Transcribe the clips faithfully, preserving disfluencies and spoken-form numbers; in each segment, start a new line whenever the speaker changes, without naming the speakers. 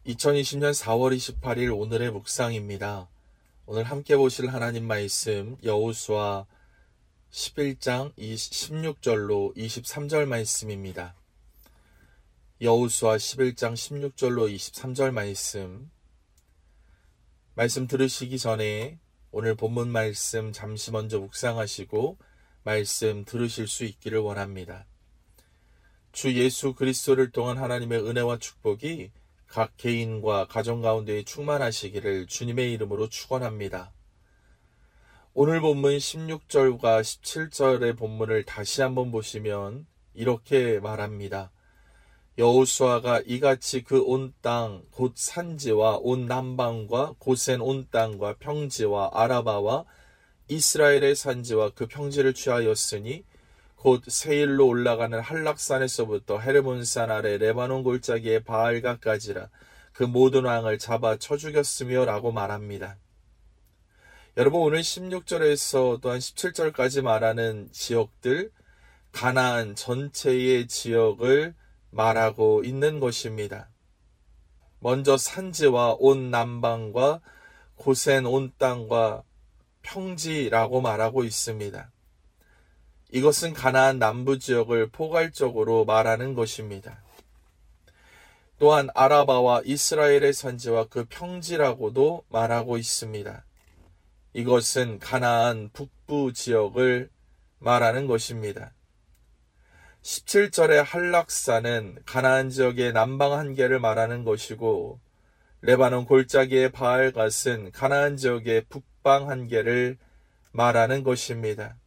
이천이십 년 사월 이십팔일 오늘의 묵상입니다. 오늘 함께 보실 하나님 말씀 여호수아 십일 장 십육 절로 이십삼 절 말씀입니다. 여호수아 십일 장 십육 절로 이십삼 절 말씀 말씀 들으시기 전에 오늘 본문 말씀 잠시 먼저 묵상하시고 말씀 들으실 수 있기를 원합니다. 주 예수 그리스도를 통한 하나님의 은혜와 축복이 각 개인과 가정 가운데에 충만하시기를 주님의 이름으로 축원합니다. 오늘 본문 십육 절과 십칠 절의 본문을 다시 한번 보시면 이렇게 말합니다. 여호수아가 이같이 그 온 땅 곧 산지와 온 남방과 고센 온 땅과 평지와 아라바와 이스라엘의 산지와 그 평지를 취하였으니 곧 세일로 올라가는 한락산에서부터 헤르몬산 아래 레바논 골짜기의 바알가까지라 그 모든 왕을 잡아 쳐 죽였으며 라고 말합니다. 여러분, 오늘 십육 절에서 또한 십칠 절까지 말하는 지역들, 가나안 전체의 지역을 말하고 있는 것입니다. 먼저 산지와 온 남방과 고센 온 땅과 평지라고 말하고 있습니다. 이것은 가나안 남부 지역을 포괄적으로 말하는 것입니다. 또한 아라바와 이스라엘의 산지와 그 평지라고도 말하고 있습니다. 이것은 가나안 북부 지역을 말하는 것입니다. 십칠 절의 한락산은 가나안 지역의 남방 한계를 말하는 것이고 레바논 골짜기의 바알갓은 가나안 지역의 북방 한계를 말하는 것입니다.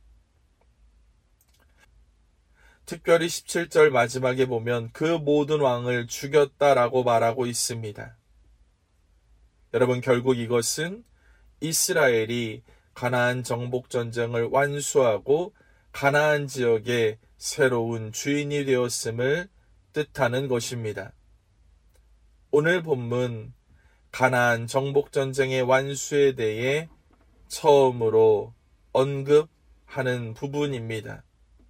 특별히 십칠 절 마지막에 보면 그 모든 왕을 죽였다라고 말하고 있습니다. 여러분, 결국 이것은 이스라엘이 가나안 정복 전쟁을 완수하고 가나안 지역의 새로운 주인이 되었음을 뜻하는 것입니다. 오늘 본문 가나안 정복 전쟁의 완수에 대해 처음으로 언급하는 부분입니다.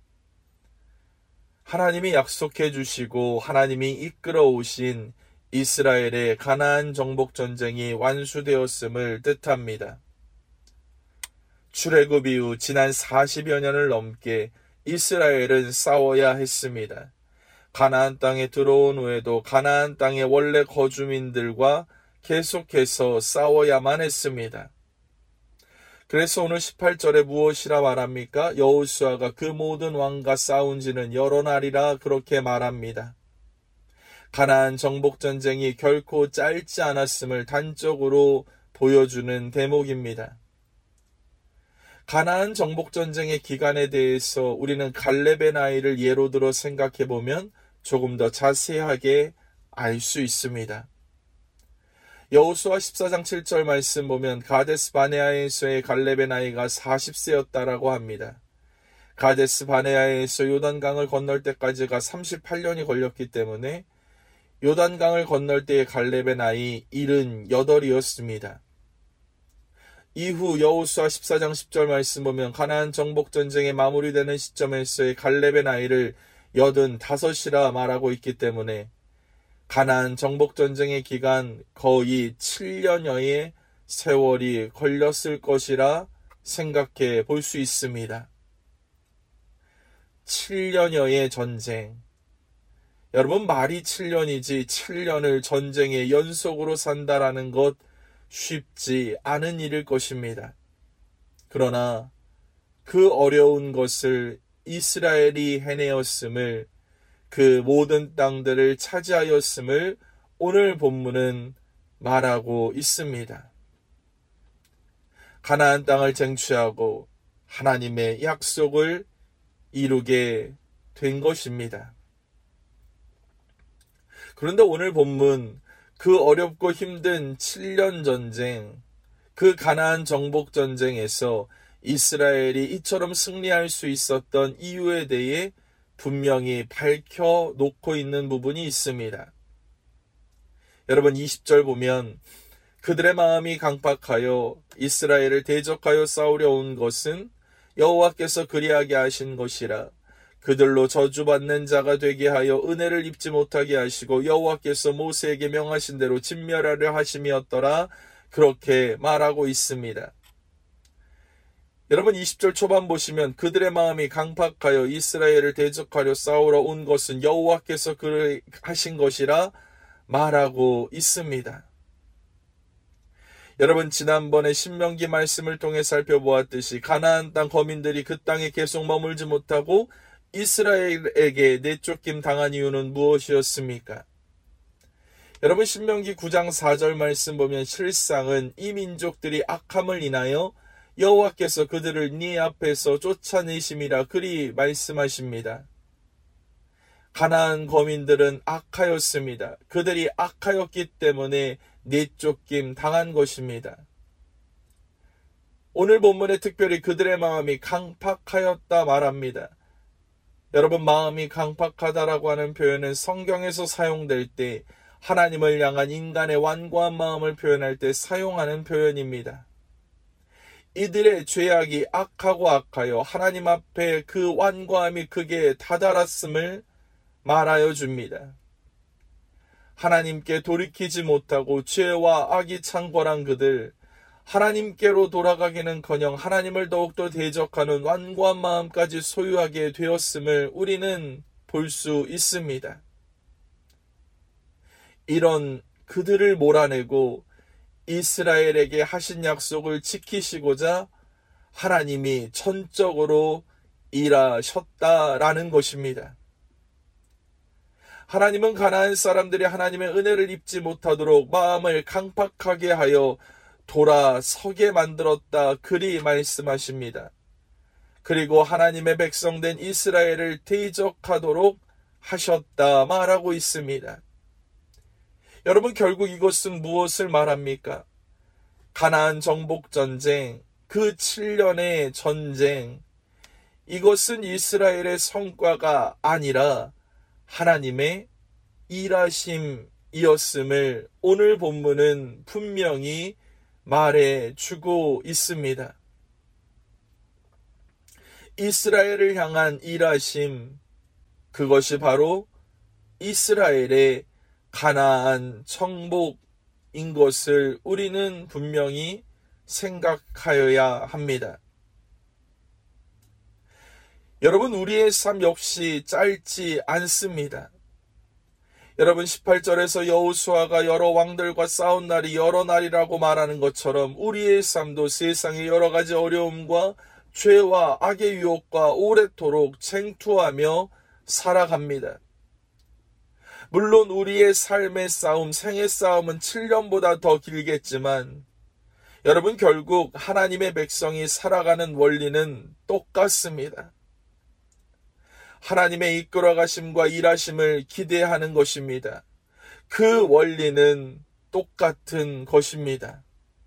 하나님이 약속해 주시고 하나님이 이끌어 오신 이스라엘의 가나안 정복 전쟁이 완수되었음을 뜻합니다. 출애굽 이후 지난 사십여 년을 넘게 이스라엘은 싸워야 했습니다. 가나안 땅에 들어온 후에도 가나안 땅의 원래 거주민들과 계속해서 싸워야만 했습니다. 그래서 오늘 십팔 절에 무엇이라 말합니까? 여호수아가 그 모든 왕과 싸운 지는 여러 날이라 그렇게 말합니다. 가나안 정복 전쟁이 결코 짧지 않았음을 단적으로 보여주는 대목입니다. 가나안 정복 전쟁의 기간에 대해서 우리는 갈렙의 나이를 예로 들어 생각해 보면 조금 더 자세하게 알 수 있습니다. 여호수아 십사 장 칠 절 말씀 보면 가데스 바네아에서의 갈렙의 나이가 사십 세였다라고 합니다. 가데스 바네아에서 요단강을 건널 때까지가 삼십팔 년이 걸렸기 때문에 요단강을 건널 때의 갈렙의 나이 칠십팔이었습니다. 이후 여호수아 십사 장 십 절 말씀 보면 가나안 정복 전쟁이 마무리되는 시점에서의 갈렙의 나이를 여든다섯이라 말하고 있기 때문에 가나안 정복 전쟁의 기간 거의 칠 년여의 세월이 걸렸을 것이라 생각해 볼 수 있습니다. 칠 년여의 전쟁. 여러분, 말이 칠 년이지 칠 년을 전쟁의 연속으로 산다라는 것 쉽지 않은 일일 것입니다. 그러나 그 어려운 것을 이스라엘이 해내었음을, 그 모든 땅들을 차지하였음을 오늘 본문은 말하고 있습니다. 가나안 땅을 쟁취하고 하나님의 약속을 이루게 된 것입니다. 그런데 오늘 본문 그 어렵고 힘든 칠 년 전쟁, 그 가나안 정복 전쟁에서 이스라엘이 이처럼 승리할 수 있었던 이유에 대해 분명히 밝혀놓고 있는 부분이 있습니다. 여러분, 이십 절 보면 그들의 마음이 강팍하여 이스라엘을 대적하여 싸우려 온 것은 여호와께서 그리하게 하신 것이라 그들로 저주받는 자가 되게 하여 은혜를 입지 못하게 하시고 여호와께서 모세에게 명하신 대로 진멸하려 하심이었더라. 그렇게 말하고 있습니다. 여러분 이십 절 초반 보시면 그들의 마음이 강팍하여 이스라엘을 대적하려 싸우러 온 것은 여호와께서 그를 하신 것이라 말하고 있습니다. 여러분 지난번에 신명기 말씀을 통해 살펴보았듯이 가나안 땅 거민들이 그 땅에 계속 머물지 못하고 이스라엘에게 내쫓김 당한 이유는 무엇이었습니까? 여러분 신명기 구 장 사 절 말씀 보면 실상은 이 민족들이 악함을 인하여 여호와께서 그들을 네 앞에서 쫓아내심이라 그리 말씀하십니다. 가나안 거민들은 악하였습니다. 그들이 악하였기 때문에 내쫓김 당한 것입니다. 오늘 본문에 특별히 그들의 마음이 강팍하였다 말합니다. 여러분 마음이 강팍하다라고 하는 표현은 성경에서 사용될 때 하나님을 향한 인간의 완고한 마음을 표현할 때 사용하는 표현입니다. 이들의 죄악이 악하고 악하여 하나님 앞에 그 완고함이 극에 다다랐음을 말하여 줍니다. 하나님께 돌이키지 못하고 죄와 악이 창궐한 그들, 하나님께로 돌아가기는커녕 하나님을 더욱더 대적하는 완고한 마음까지 소유하게 되었음을 우리는 볼 수 있습니다. 이런 그들을 몰아내고 이스라엘에게 하신 약속을 지키시고자 하나님이 전적으로 일하셨다라는 것입니다. 하나님은 가나안 사람들이 하나님의 은혜를 입지 못하도록 마음을 강팍하게 하여 돌아서게 만들었다 그리 말씀하십니다. 그리고 하나님의 백성된 이스라엘을 대적하도록 하셨다 말하고 있습니다. 여러분 결국 이것은 무엇을 말합니까? 가나안 정복전쟁, 그 칠 년의 전쟁, 이것은 이스라엘의 성과가 아니라 하나님의 일하심이었음을 오늘 본문은 분명히 말해주고 있습니다. 이스라엘을 향한 일하심, 그것이 바로 이스라엘의 가나안 정복인 것을 우리는 분명히 생각하여야 합니다. 여러분 우리의 삶 역시 짧지 않습니다. 여러분 십팔 절에서 여호수아가 여러 왕들과 싸운 날이 여러 날이라고 말하는 것처럼 우리의 삶도 세상의 여러 가지 어려움과 죄와 악의 유혹과 오래도록 쟁투하며 살아갑니다. 물론 우리의 삶의 싸움, 생의 싸움은 칠 년보다 더 길겠지만 여러분 결국 하나님의 백성이 살아가는 원리는 똑같습니다. 하나님의 이끌어 가심과 일하심을 기대하는 것입니다. 그 원리는 똑같은 것입니다.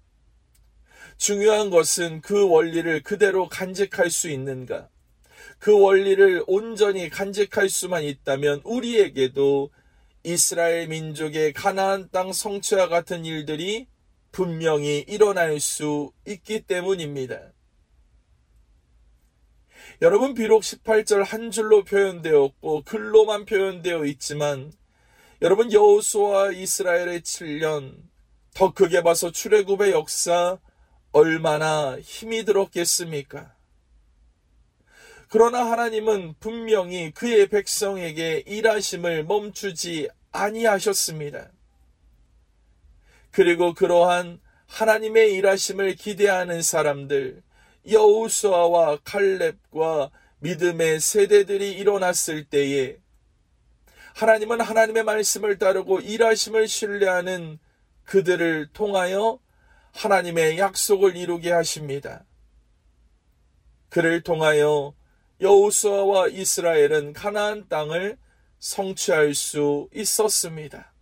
중요한 것은 그 원리를 그대로 간직할 수 있는가? 그 원리를 온전히 간직할 수만 있다면 우리에게도 이스라엘 민족의 가나안 땅 성취와 같은 일들이 분명히 일어날 수 있기 때문입니다. 여러분 비록 십팔 절 한 줄로 표현되었고 글로만 표현되어 있지만 여러분 여호수아와 이스라엘의 칠 년, 더 크게 봐서 출애굽의 역사 얼마나 힘이 들었겠습니까? 그러나 하나님은 분명히 그의 백성에게 일하심을 멈추지 아니하셨습니다. 그리고 그러한 하나님의 일하심을 기대하는 사람들, 여호수아와 칼렙과 믿음의 세대들이 일어났을 때에 하나님은 하나님의 말씀을 따르고 일하심을 신뢰하는 그들을 통하여 하나님의 약속을 이루게 하십니다. 그를 통하여 여호수아와 이스라엘은 가나안 땅을 성취할 수 있었습니다.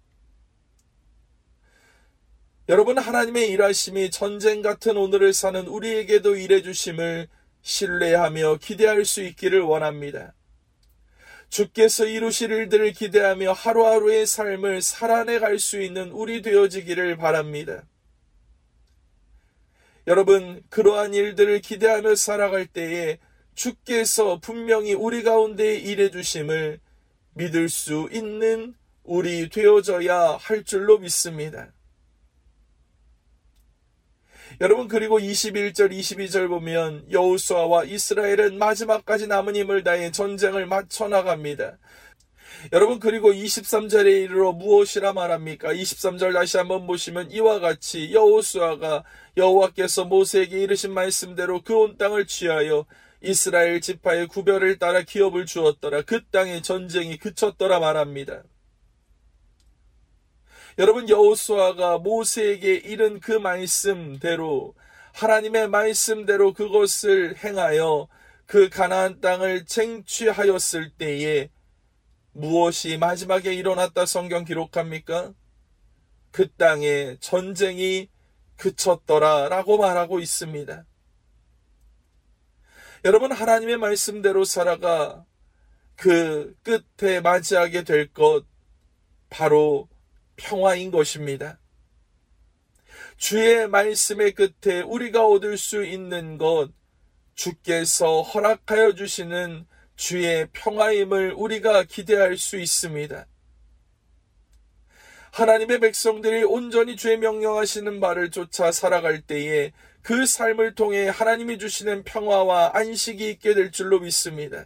여러분 하나님의 일하심이 전쟁 같은 오늘을 사는 우리에게도 일해주심을 신뢰하며 기대할 수 있기를 원합니다. 주께서 이루실 일들을 기대하며 하루하루의 삶을 살아내갈 수 있는 우리 되어지기를 바랍니다. 여러분 그러한 일들을 기대하며 살아갈 때에 주께서 분명히 우리 가운데 일해 주심을 믿을 수 있는 우리 되어져야 할 줄로 믿습니다. 여러분, 그리고 이십일 절 이십이 절 보면 여호수아와 이스라엘은 마지막까지 남은 힘을 다해 전쟁을 마쳐 나갑니다. 여러분, 그리고 이십삼 절에 이르러 무엇이라 말합니까? 이십삼 절 다시 한번 보시면 이와 같이 여호수아가 여호와께서 모세에게 이르신 말씀대로 그 온 땅을 취하여 이스라엘 지파의 구별을 따라 기업을 주었더라. 그 땅의 전쟁이 그쳤더라 말합니다. 여러분, 여호수아가 모세에게 이른 그 말씀대로, 하나님의 말씀대로 그것을 행하여 그 가나안 땅을 쟁취하였을 때에 무엇이 마지막에 일어났다 성경 기록합니까? 그 땅에 전쟁이 그쳤더라 라고 말하고 있습니다. 여러분, 하나님의 말씀대로 살아가 그 끝에 맞이하게 될 것, 바로 평화인 것입니다. 주의 말씀의 끝에 우리가 얻을 수 있는 것, 주께서 허락하여 주시는 주의 평화임을 우리가 기대할 수 있습니다. 하나님의 백성들이 온전히 주의 명령하시는 바를 쫓아 살아갈 때에 그 삶을 통해 하나님이 주시는 평화와 안식이 있게 될 줄로 믿습니다.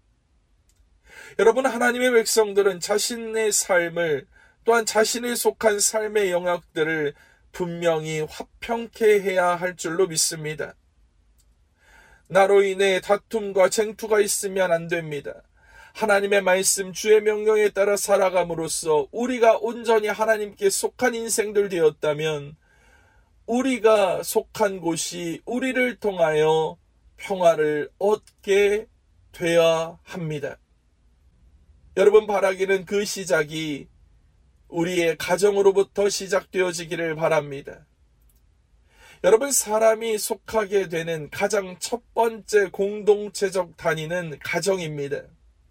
여러분, 하나님의 백성들은 자신의 삶을, 또한 자신에 속한 삶의 영역들을 분명히 화평케 해야 할 줄로 믿습니다. 나로 인해 다툼과 쟁투가 있으면 안 됩니다. 하나님의 말씀, 주의 명령에 따라 살아감으로써 우리가 온전히 하나님께 속한 인생들 되었다면 우리가 속한 곳이 우리를 통하여 평화를 얻게 되어야 합니다. 여러분, 바라기는 그 시작이 우리의 가정으로부터 시작되어지기를 바랍니다. 여러분, 사람이 속하게 되는 가장 첫 번째 공동체적 단위는 가정입니다.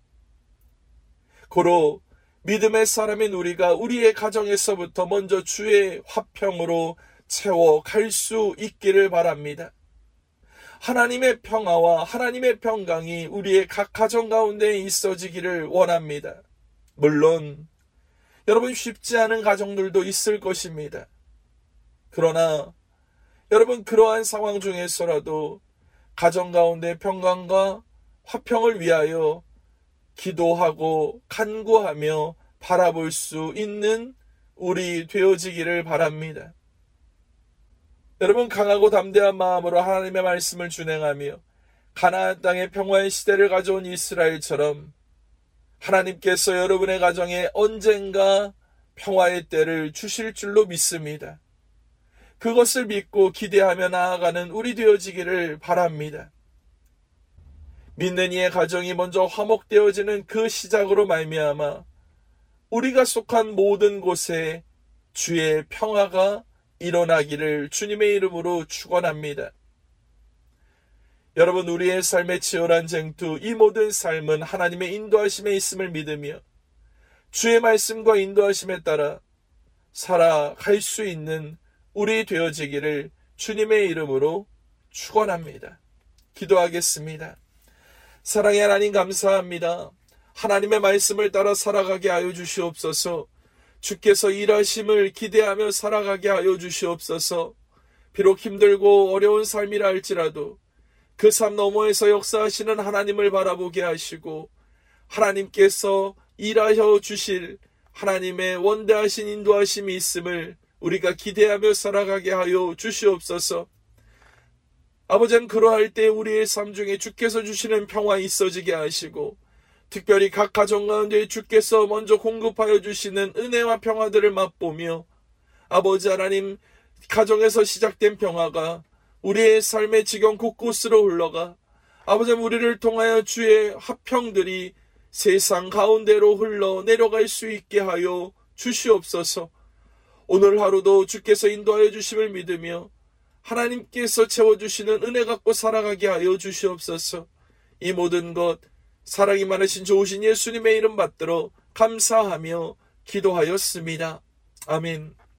고로 믿음의 사람인 우리가 우리의 가정에서부터 먼저 주의 화평으로 채워갈 수 있기를 바랍니다. 하나님의 평화와 하나님의 평강이 우리의 각 가정 가운데 있어지기를 원합니다. 물론 여러분, 쉽지 않은 가정들도 있을 것입니다. 그러나 여러분, 그러한 상황 중에서라도 가정 가운데 평강과 화평을 위하여 기도하고 간구하며 바라볼 수 있는 우리 되어지기를 바랍니다. 여러분, 강하고 담대한 마음으로 하나님의 말씀을 준행하며 가나안 땅의 평화의 시대를 가져온 이스라엘처럼 하나님께서 여러분의 가정에 언젠가 평화의 때를 주실 줄로 믿습니다. 그것을 믿고 기대하며 나아가는 우리 되어지기를 바랍니다. 믿는 이의 가정이 먼저 화목되어지는 그 시작으로 말미암아 우리가 속한 모든 곳에 주의 평화가 일어나기를 주님의 이름으로 축원합니다. 여러분, 우리의 삶의 치열한 쟁투, 이 모든 삶은 하나님의 인도하심에 있음을 믿으며 주의 말씀과 인도하심에 따라 살아갈 수 있는 우리 되어지기를 주님의 이름으로 축원합니다. 기도하겠습니다. 사랑의 하나님, 감사합니다. 하나님의 말씀을 따라 살아가게 하여 주시옵소서. 주께서 일하심을 기대하며 살아가게 하여 주시옵소서. 비록 힘들고 어려운 삶이라 할지라도 그 삶 너머에서 역사하시는 하나님을 바라보게 하시고 하나님께서 일하여 주실 하나님의 원대하신 인도하심이 있음을 우리가 기대하며 살아가게 하여 주시옵소서. 아버지는 그러할 때 우리의 삶 중에 주께서 주시는 평화 있어지게 하시고 특별히 각 가정 가운데 주께서 먼저 공급하여 주시는 은혜와 평화들을 맛보며 아버지 하나님, 가정에서 시작된 평화가 우리의 삶의 지경 곳곳으로 흘러가 아버지 우리를 통하여 주의 화평들이 세상 가운데로 흘러 내려갈 수 있게 하여 주시옵소서. 오늘 하루도 주께서 인도하여 주심을 믿으며 하나님께서 채워주시는 은혜 갖고 살아가게 하여 주시옵소서. 이 모든 것 사랑이 많으신 좋으신 예수님의 이름 받들어 감사하며 기도하였습니다. 아멘.